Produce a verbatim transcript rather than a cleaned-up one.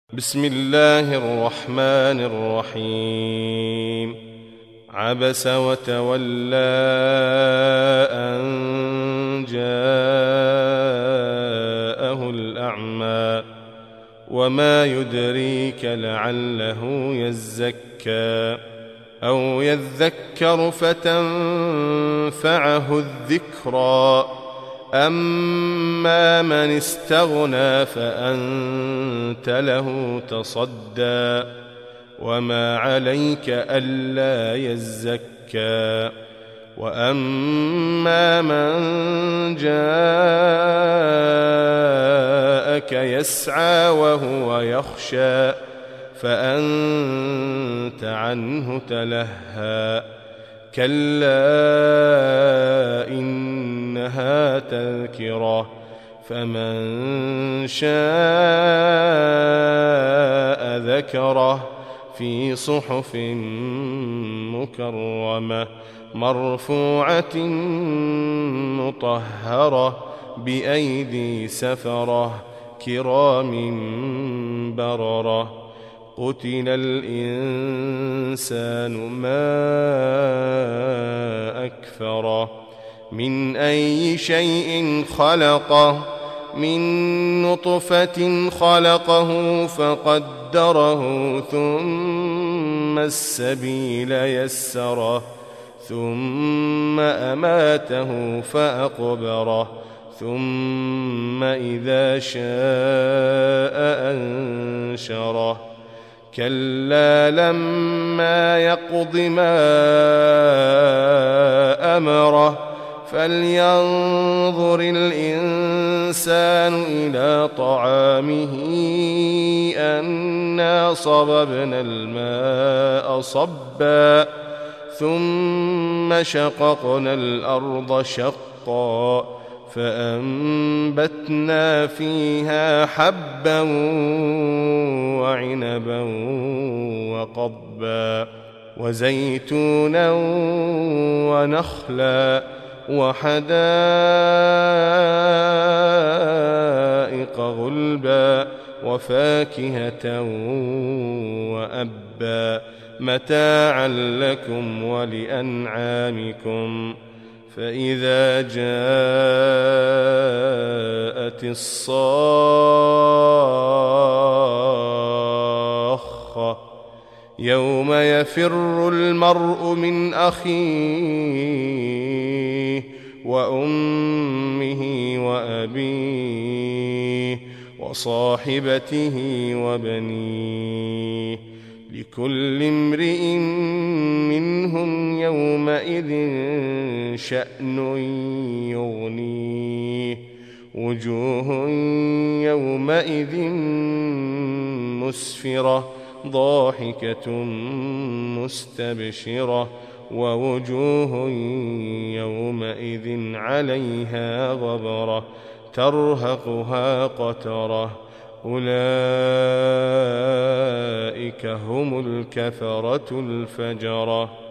بسم الله الرحمن الرحيم. عبس وتولى أن جاءه الأعمى وما يدريك لعله يزكى أو يذكر فتنفعه الذكرى أما من استغنى فأنت له تصدى وما عليك ألا يزكى وأما من جاءك يسعى وهو يخشى فأنت عنه تلهى كلا إنها تذكرة فمن شاء ذكره في صحف مكرمة مرفوعة مطهرة بأيدي سفرة كرام بررة قتل الإنسان ما أكفره من أي شيء خلقه من نطفة خلقه فقدره ثم السبيل يسره ثم أماته فأقبره ثم إذا شاء أنشره كلا لما يقض ما أمره فلينظر الإنسان إلى طعامه أنا صببنا الماء صبا ثم شققنا الأرض شقا فأنبتنا فيها حبا وعنبا وقضبا وزيتونا ونخلا وحدائق غلبا وفاكهة وأبا متاعا لكم ولأنعامكم فإذا جاءت الصاخة يوم يفر المرء من أخيه وأمه وأبيه وصاحبته وبنيه لكل امرئ منهم يومئذ شأن يغنيه وجوه يومئذ مسفرة ضاحكة مستبشرة ووجوه يومئذ عليها غبرة ترهقها قترة أولئك هم الكفرة الفجرة.